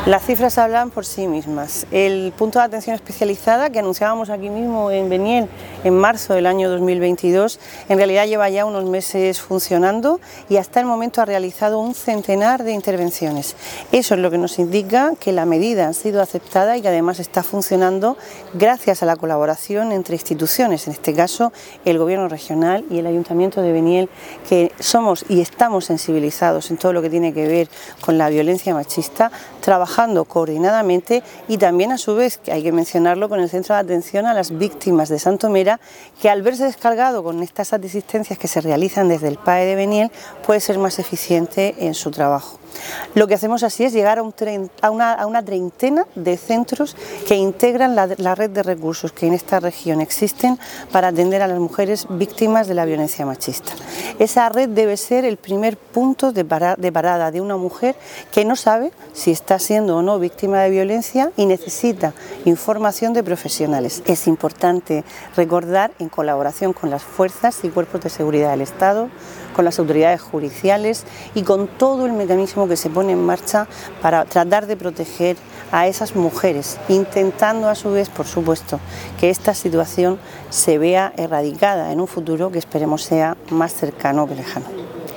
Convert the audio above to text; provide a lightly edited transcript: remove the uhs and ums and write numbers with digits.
Las cifras hablan por sí mismas. El punto de atención especializada que anunciábamos aquí mismo en Beniel en marzo del año 2022, en realidad lleva ya unos meses funcionando y hasta el momento ha realizado un centenar de intervenciones. Eso es lo que nos indica que la medida ha sido aceptada y que además está funcionando gracias a la colaboración entre instituciones, en este caso el Gobierno regional y el Ayuntamiento de Beniel, que somos y estamos sensibilizados en todo lo que tiene que ver con la violencia machista, trabajando coordinadamente y también a su vez, que hay que mencionarlo, con el Centro de Atención a las Víctimas de Santomera, que al verse descargado con estas asistencias que se realizan desde el PAE de Beniel, puede ser más eficiente en su trabajo. Lo que hacemos así es llegar a una treintena de centros que integran la red de recursos que en esta región existen para atender a las mujeres víctimas de la violencia machista. Esa red debe ser el primer punto de parada de una mujer que no sabe si está siendo o no víctima de violencia y necesita información de profesionales. Es importante recordar, en colaboración con las fuerzas y cuerpos de seguridad del Estado, con las autoridades judiciales y con todo el mecanismo que se pone en marcha para tratar de proteger a esas mujeres, intentando a su vez, por supuesto, que esta situación se vea erradicada en un futuro que esperemos sea más cercano que lejano.